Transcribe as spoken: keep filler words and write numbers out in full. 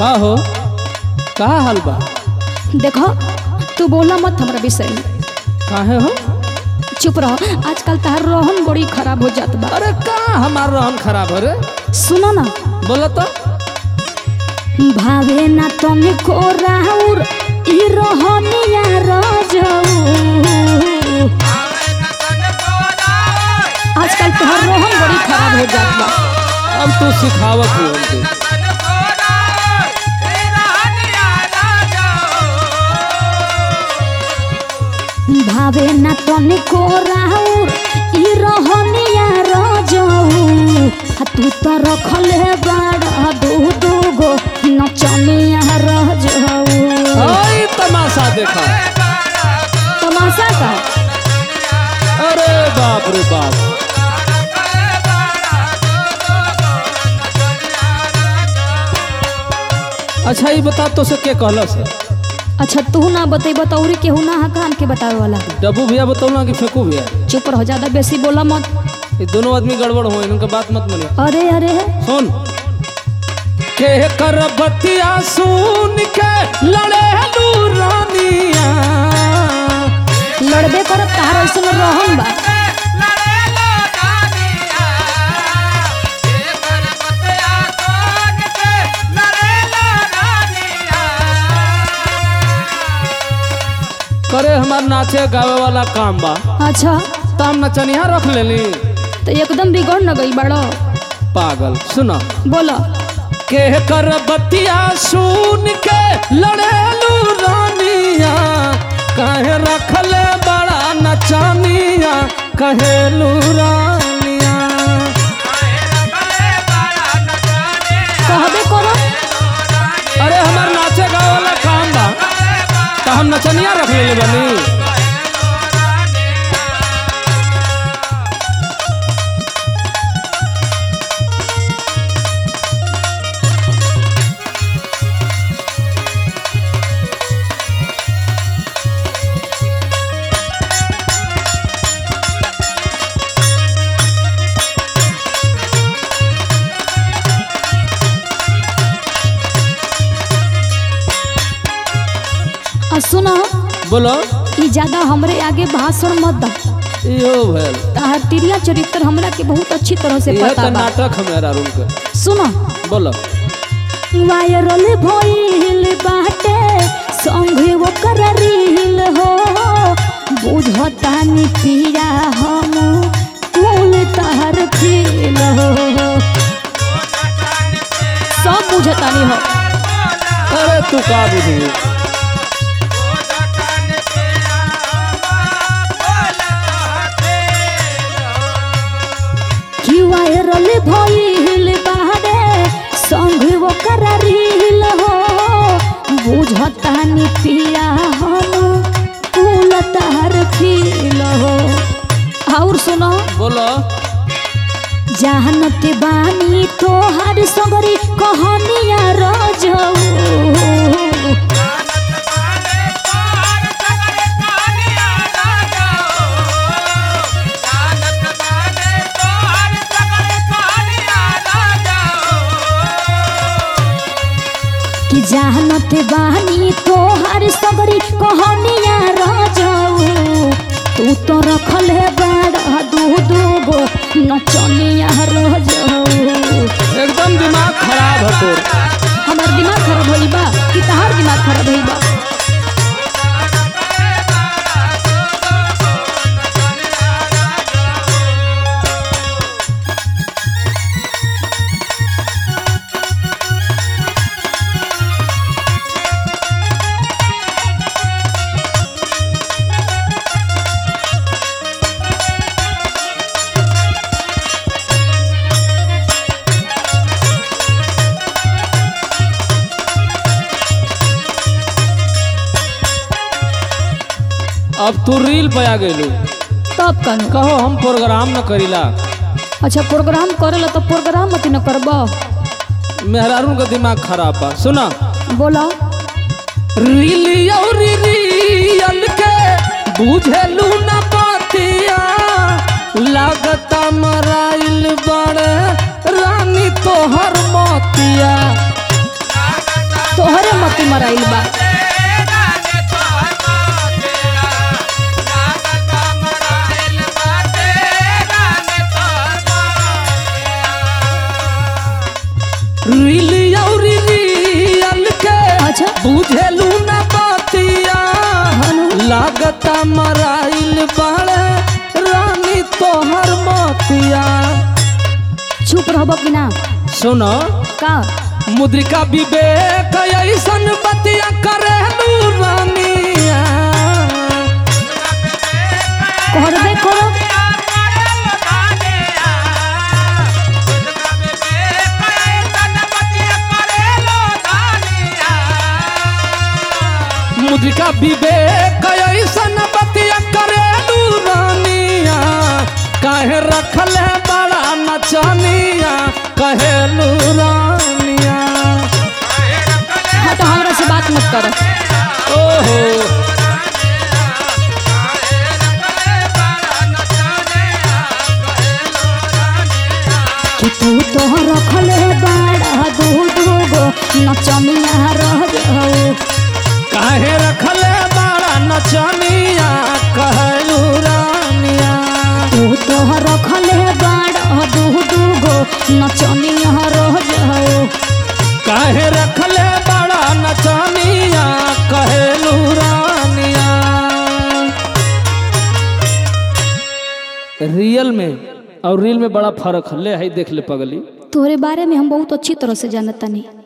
का हो का हाल बा? देखो तू बोला मत हमारा विषय में। काहे हो? चुप रहो, आजकल तार रोहन बड़ी खराब हो जात बा। अरे का हमार रहन खराब है रे? सुनो ना, बोला तो। भावे ना तने को राउर ई रोहनिया रजऊ। आजकल तार रोहन बड़ी खराब हो जात बा। अब तू सिखावत हो हमके। भावे ना तने को राउर ई रोहनिया रजऊ। तू तो रखले बाड़ा दू दू गो नचनिया रजऊ। आई तमाशा देखा। तमाशा का? अरे बाप रे बाप। अच्छा ये बता तो से के कहला से? अच्छा तू ना बतई बतौरी केहू ना कान के बतावे वाला। डब्बू भैया बताऊँ कि फेंकू भैया? चुप रहो, ज्यादा बेसी बोला मत। ये दोनों आदमी गड़बड़ हो, इनका बात मत मानिए। अरे अरे सुन के कर बतिया सुन के लड़े रानिया। लड़बे करब तार ऐसे रहन बा। करे हमार नाचे गावे वाला काम बा। अच्छा तो हम नचनिया रख लेली तो एकदम बिगड़ न गई बड़ो पागल। सुना बोलो के कर बतिया सुन के लड़ेलू रानिया। कहे रखले बड़ा नचनिया कहेलू रानिया। कहबे करो। अरे हमार नाचे गावे वाला काम बा तो हम नचनिया रख लेले बनी। सुनो बोलो। ई ज्यादा हमरे आगे भाषण मत दा। यो भेल तार तिरिया चरित्र हमरा के बहुत अच्छी तरह से यह पता तो बा। नाटक हमारा रूम के। सुनो बोलो। वायरल भइल बाटे संगे ओकर रील हो। बुझतानी पिया हम कुल तार फील हो। सब बुझतानी हो। अरे तू का बुझू? वायरल भइल बाटे संगे ओकर रील हो। बुझतानी पिया हम कुल तार फील हो। और सुनो बोलो। जानत बानी तोहर सगरी कहानिया रजऊ। कि जानत बानी तोहर सगरी कहानिया रजऊ। तू तो रखले बड़ा दू दू गो नचनिया रजऊ। एकदम दिमाग खराब है तोर। हमार दिमाग खराब होई बा कि तहार दिमाग खराब होई बा? अब तू रील पे आ गइलू। तब कन कहो हम प्रोग्राम न करीला। अच्छा प्रोग्राम करेला तो प्रोग्राम मत न करबो। मेहरारू का दिमाग खराब बा। सुना बोला। रील और रियल के बुझेलू न बातिया। लागता मराइल बड़े रानी तोहर मोतिया। तोहरे मती मराइल बा। रील और रियल के अच्छा बुझेलू ना बतिया लागता मराइल बाड़े रानी तोहर मोतिया। चुप रहबो कि ना? सुनो का मुद्रिका विवेक ऐसन बतिया करेलू रानिया। करबे करो मुद्रिका विवेक ऐसन बतिया करेलू रानिया। काहे रखले बड़ा नचनिया कहेलू रानिया। हाँ तो हमरा से बात मत कर। ओहो कि तू तो रखले बाड़ा दू दू गो नचनिया रह जाऊ। काहे रखले बड़ा नचनिया कहेलू रानिया। तू तो रखले बाड़ा दू दू गो नचनिया रह जाऊ। काहे रखले बड़ा नचनिया कहेलू रानिया। रियल में और रील में बड़ा फर्क है। ले है देख ले पगली। तोरे बारे में हम बहुत अच्छी तरह से जानता नहीं।